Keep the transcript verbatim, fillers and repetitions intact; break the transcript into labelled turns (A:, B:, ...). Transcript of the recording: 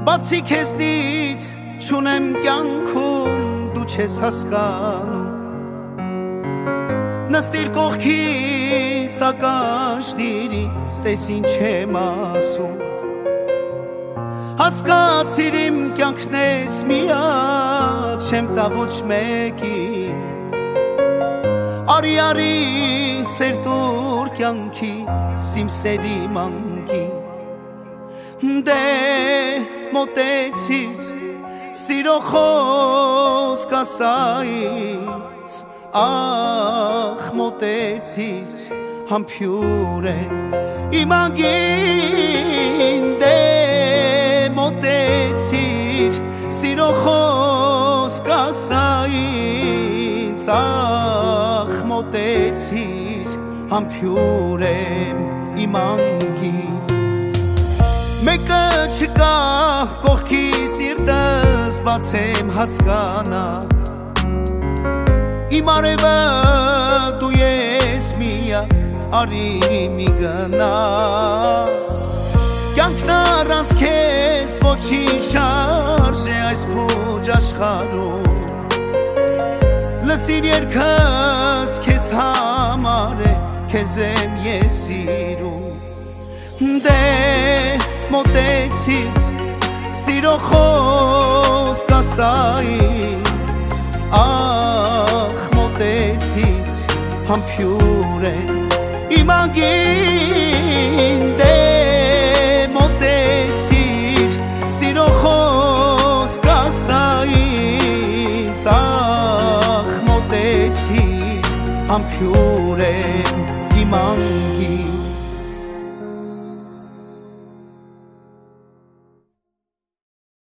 A: Բացի քեզնից չունեմ կյանքում դու չես հասկանում Նստիր կողքիս ակաշդիրից տես ինչ եմ ասում Հասկացիր իմ կյանքն ես միակ չեմ տա ոչ մեկին Արի արի սեր տուր կյանքիս իմ սերի մանկին Դե մոտեցիր սիրո խոսք ասայից Ախ մոտեցիր համբյուր է իմ անգին Դե մոտեցիր սիրո խոսք ասայից Ախ մոտեցիր համբյուր է իմ անգին Մեկը չկա կողքի սիրտս բացեմ հասկանա Իմ արևը դու ես միակ արի մի գնա Կյանքն առանց քեզ ոչինչ շարժե այս փուջ աշխարհում Լսիր երգս քեզ համար է քեզ եմ ես սիրում Դե մոտեցիր սիրո խոսք ասայից Ախ մոտեցիր համբյուր է իմ անգին Դե մոտեցիր սիրո խոսք ասայից Ախ մոտեցիր համբյուր է իմ անգին